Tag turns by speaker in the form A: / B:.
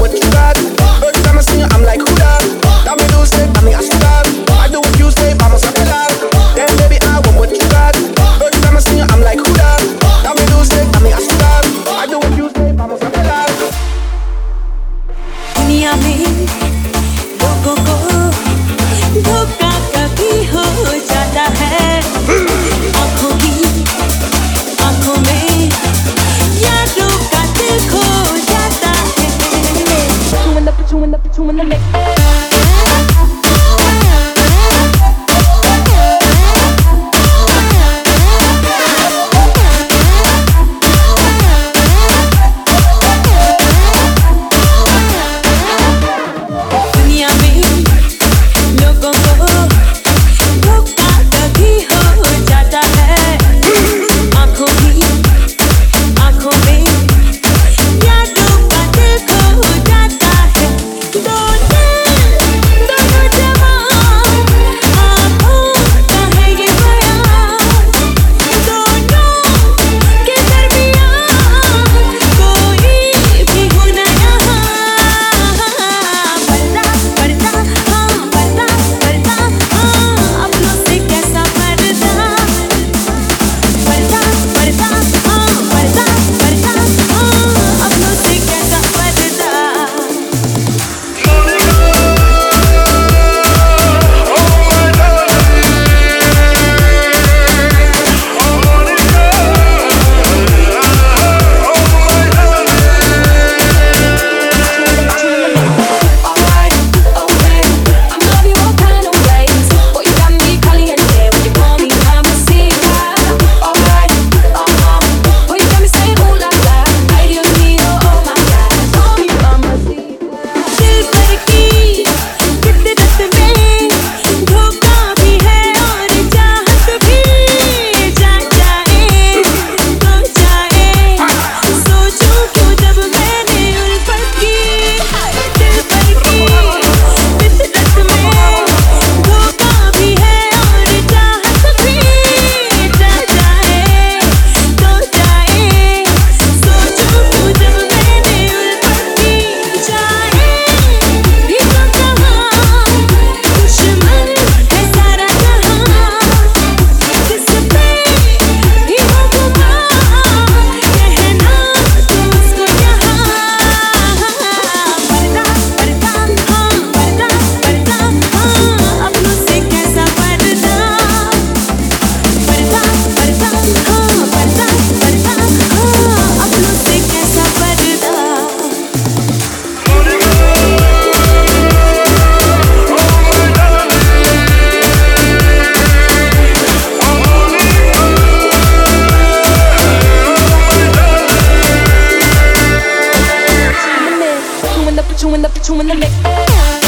A: what you got. Every time I see you, I'm like, who that? That me do say, I mean, I stop. I do what you say, vamos a bailar. Then baby, I want what you got. Every time I see you, I'm like, who that? That me do say, I mean, I stop. I do what you say, vamos a bailar.
B: दुनिया में लोगों को धोखा कभी हो जाता है आँखों में यादों का दिल खो जाता है Put you in the mix Put you in the mix